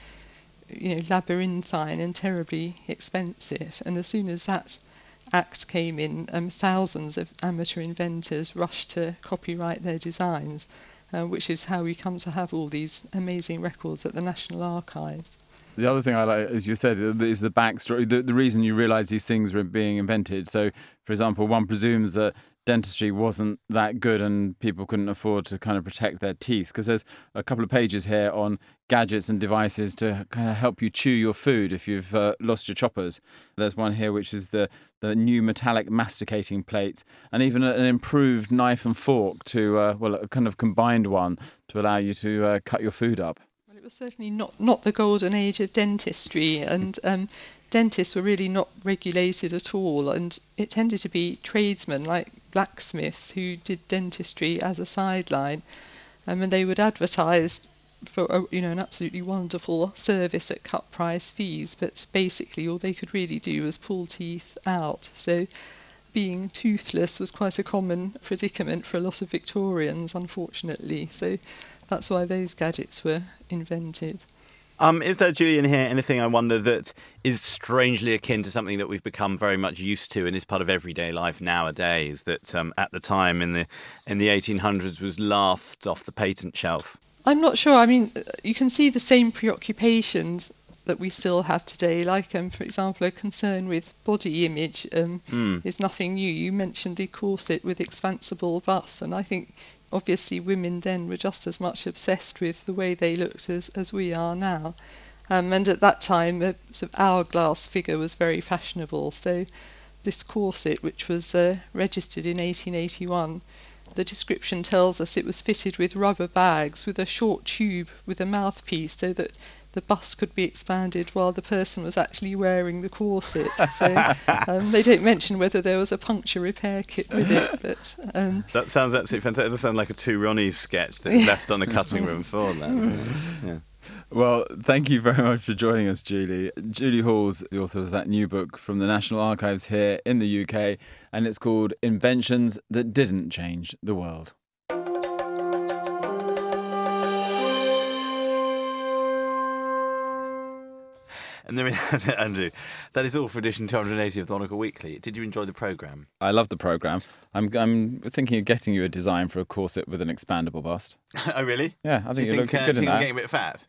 labyrinthine and terribly expensive. And as soon as that act came in, thousands of amateur inventors rushed to copyright their designs, which is how we come to have all these amazing records at the National Archives. The other thing I like, as you said, is the backstory, the reason you realise these things were being invented. So, for example, one presumes that dentistry wasn't that good and people couldn't afford to kind of protect their teeth, because there's a couple of pages here on gadgets and devices to kind of help you chew your food if you've lost your choppers. There's one here which is the new metallic masticating plates, and even an improved knife and fork to, a kind of combined one to allow you to cut your food up. Well, it was certainly not the golden age of dentistry, and dentists were really not regulated at all, and it tended to be tradesmen like blacksmiths who did dentistry as a sideline, and they would advertise for an absolutely wonderful service at cut price fees, but basically all they could really do was pull teeth out. So being toothless was quite a common predicament for a lot of Victorians, unfortunately. So that's why those gadgets were invented. Is there, Julian, here anything I wonder that is strangely akin to something that we've become very much used to and is part of everyday life nowadays that at the time in the 1800s was laughed off the patent shelf? I'm not sure. I mean, you can see the same preoccupations that we still have today, like, for example, a concern with body image is nothing new. You mentioned the corset with expansible bust, and I think obviously women then were just as much obsessed with the way they looked as we are now. And at that time, a sort of hourglass figure was very fashionable. So this corset, which was registered in 1881, the description tells us it was fitted with rubber bags with a short tube with a mouthpiece so that the bust could be expanded while the person was actually wearing the corset. So they don't mention whether there was a puncture repair kit with it. But that sounds absolutely fantastic. It does sound like a Two Ronnies sketch that's left on the cutting room floor. Yeah. Well, thank you very much for joining us, Julie. Julie Hall's the author of that new book from the National Archives here in the UK, and it's called Inventions That Didn't Change the World. And there we have it, Andrew. That is all for edition 280 of the Monocle Weekly. Did you enjoy the programme? I love the programme. I'm thinking of getting you a design for a corset with an expandable bust. Oh, really? Yeah, I think you look good in that. I'm getting a bit fat?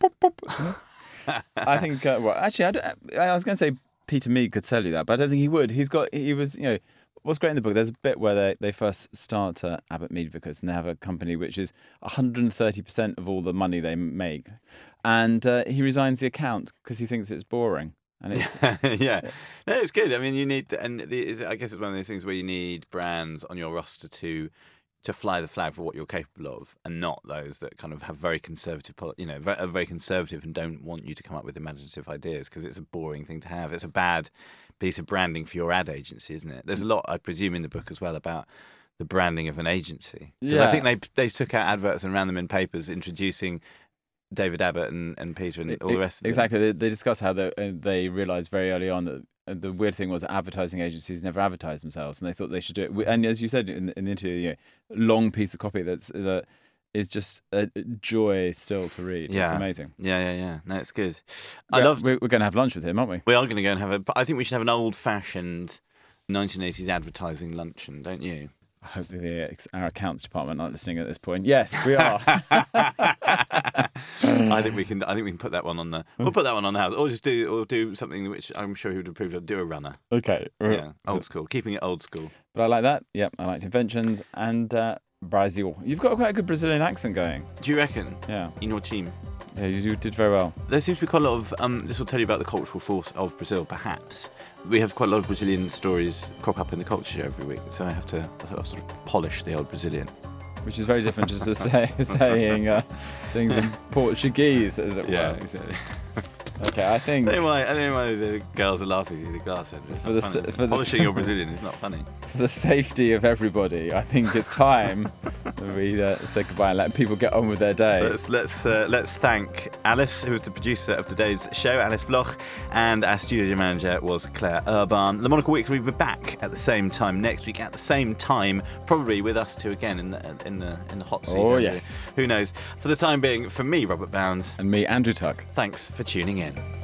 I think, well, actually, I was going to say Peter Mead could sell you that, but I don't think he would. What's great in the book, there's a bit where they first start Abbott Mead Vickers, and they have a company which is 130% of all the money they make. And he resigns the account because he thinks it's boring. And it's, yeah. No, it's good. I mean, you need, I guess it's one of those things where you need brands on your roster to fly the flag for what you're capable of, and not those that kind of have very conservative, are very conservative and don't want you to come up with imaginative ideas, because it's a boring thing to have. It's a bad piece of branding for your ad agency, isn't it? There's a lot, I presume, in the book as well about the branding of an agency. Because I think they took out adverts and ran them in papers introducing David Abbott and Peter and all the rest of them. Exactly. They discuss how they realised very early on that the weird thing was advertising agencies never advertise themselves, and they thought they should do it. And as you said in the interview, long piece of copy that is just a joy still to read. Yeah. It's amazing. Yeah. No, it's good. We're going to have lunch with him, aren't we? We are going to go and have I think we should have an old-fashioned 1980s advertising luncheon, don't you? I hope our accounts department aren't listening at this point. Yes, we are. I think we can put that one on the. We'll put that one on the house, or do something which I'm sure he would approve of. Do a runner. Okay. Yeah, old school, keeping it old school. But I like that. Yep, I liked Inventions and Brazil. You've got quite a good Brazilian accent going. Do you reckon? Yeah. In your team. Yeah, you did very well. There seems to be quite a lot of. This will tell you about the cultural force of Brazil, perhaps. We have quite a lot of Brazilian stories crop up in the culture show every week, so I have to sort of polish the old Brazilian. Which is very different just to saying things in Portuguese, as it were. Yeah, exactly. Okay, I think. I don't know why the girls are laughing at the glass end. For polishing your Brazilian is not funny. For the safety of everybody, I think it's time that we say goodbye and let people get on with their day. Let's thank Alice, who was the producer of today's show, Alice Bloch, and our studio manager was Claire Urban. The Monocle Weekly will be back at the same time next week, at the same time, probably with us two again in the hot seat. Oh yes. Who knows? For the time being, from me, Robert Bounds, and me, Andrew Tuck. Thanks for tuning in.